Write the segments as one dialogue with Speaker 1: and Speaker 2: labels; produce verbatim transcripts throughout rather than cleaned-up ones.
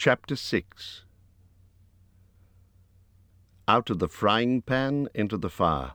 Speaker 1: Chapter six. Out of the frying pan into the fire.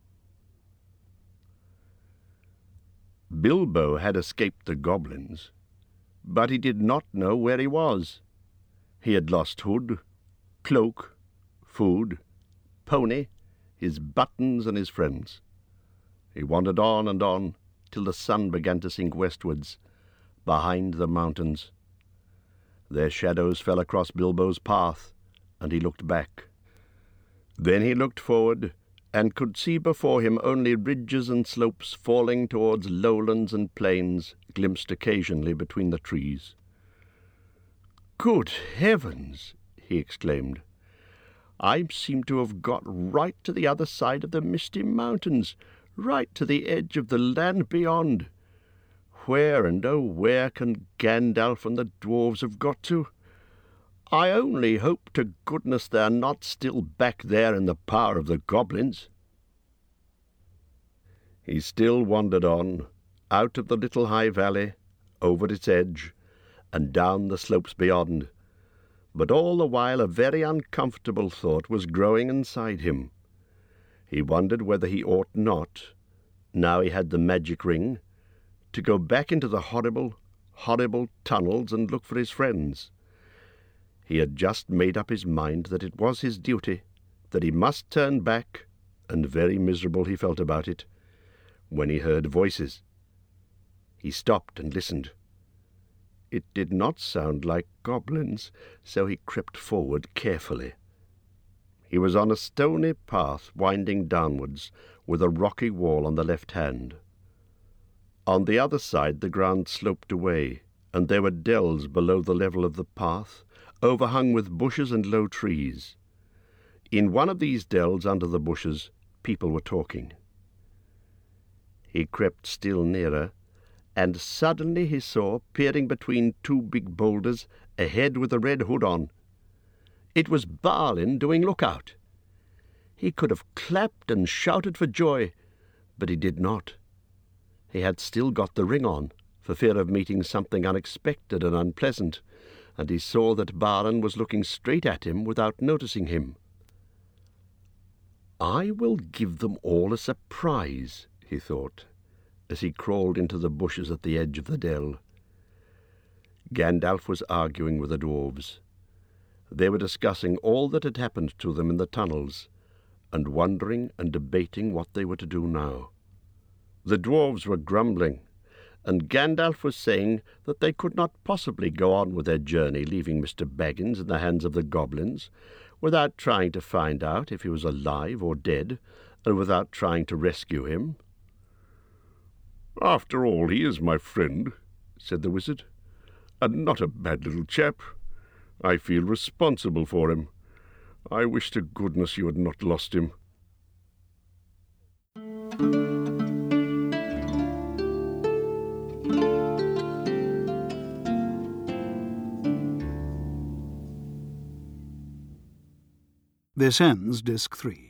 Speaker 1: Bilbo had escaped the goblins, but he did not know where he was. He had lost hood, cloak, food, pony, his buttons and his friends. He wandered on and on till the sun began to sink westwards, behind the mountains. Their shadows fell across Bilbo's path, and he looked back. Then he looked forward, and could see before him only ridges and slopes falling towards lowlands and plains, glimpsed occasionally between the trees. "Good heavens!" he exclaimed. "I seem to have got right to the other side of the misty mountains, right to the edge of the land beyond. Where and oh where can Gandalf and the dwarves have got to? I only hope to goodness they're not still back there in the power of the goblins." He still wandered on, out of the little high valley, over its edge, and down the slopes beyond, but all the while a very uncomfortable thought was growing inside him. He wondered whether he ought not, now he had the magic ring, to go back into the horrible, horrible tunnels and look for his friends. He had just made up his mind that it was his duty, that he must turn back, and very miserable he felt about it, when he heard voices. He stopped and listened. It did not sound like goblins, so he crept forward carefully. He was on a stony path winding downwards, with a rocky wall on the left hand. On the other side the ground sloped away, and there were dells below the level of the path, overhung with bushes and low trees. In one of these dells under the bushes people were talking. He crept still nearer, and suddenly he saw, peering between two big boulders, a head with a red hood on. It was Balin doing lookout. He could have clapped and shouted for joy, but he did not. He had still got the ring on, for fear of meeting something unexpected and unpleasant, and he saw that Balin was looking straight at him without noticing him. "I will give them all a surprise," he thought, as he crawled into the bushes at the edge of the dell. Gandalf was arguing with the dwarves. They were discussing all that had happened to them in the tunnels, and wondering and debating what they were to do now. The dwarves were grumbling, and Gandalf was saying that they could not possibly go on with their journey leaving Mister Baggins in the hands of the goblins, without trying to find out if he was alive or dead, and without trying to rescue him. "After all, he is my friend," said the wizard, "and not a bad little chap. I feel responsible for him. I wish to goodness you had not lost him."
Speaker 2: This ends Disc three.